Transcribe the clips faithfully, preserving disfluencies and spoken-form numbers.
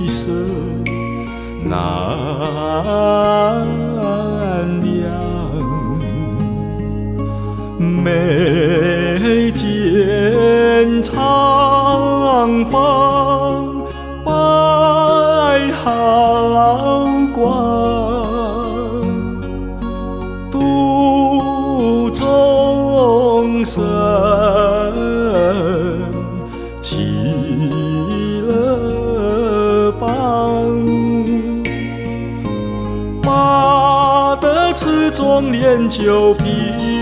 色难量，眉间长放白毫光，度众生其乐邦。八德池中炼九品，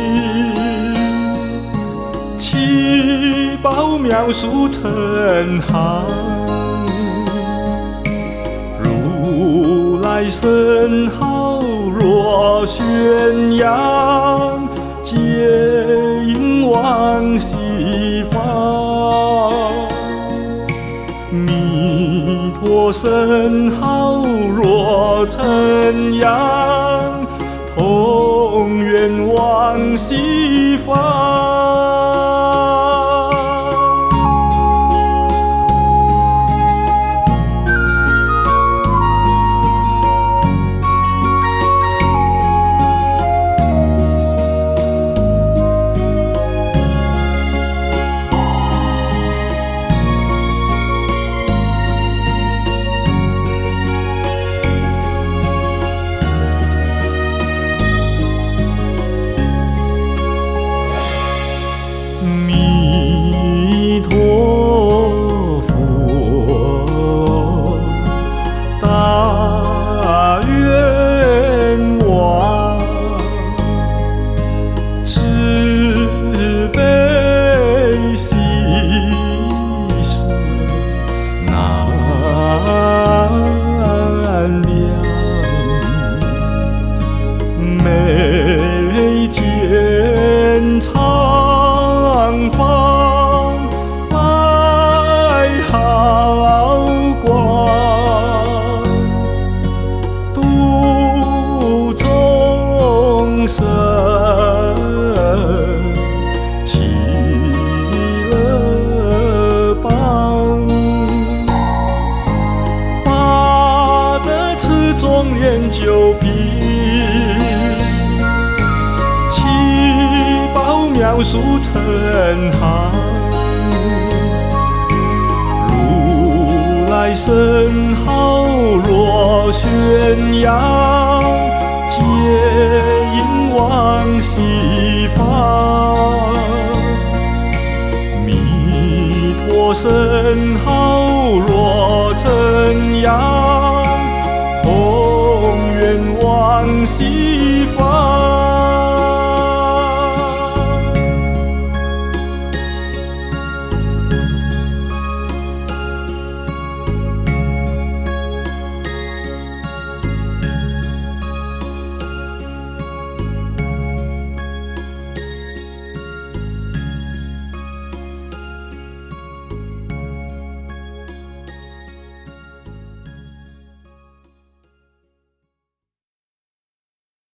七宝妙术成行，如来圣号若宣扬，皆应往西方。弥陀圣号若称扬，同愿往西方。弥陀佛，大愿望，慈悲喜舍难量，眉间长放白毫光，度众生其乐邦。八德池中炼九品，七宝妙术成行，如来圣号若宣扬，皆应往西方。弥陀圣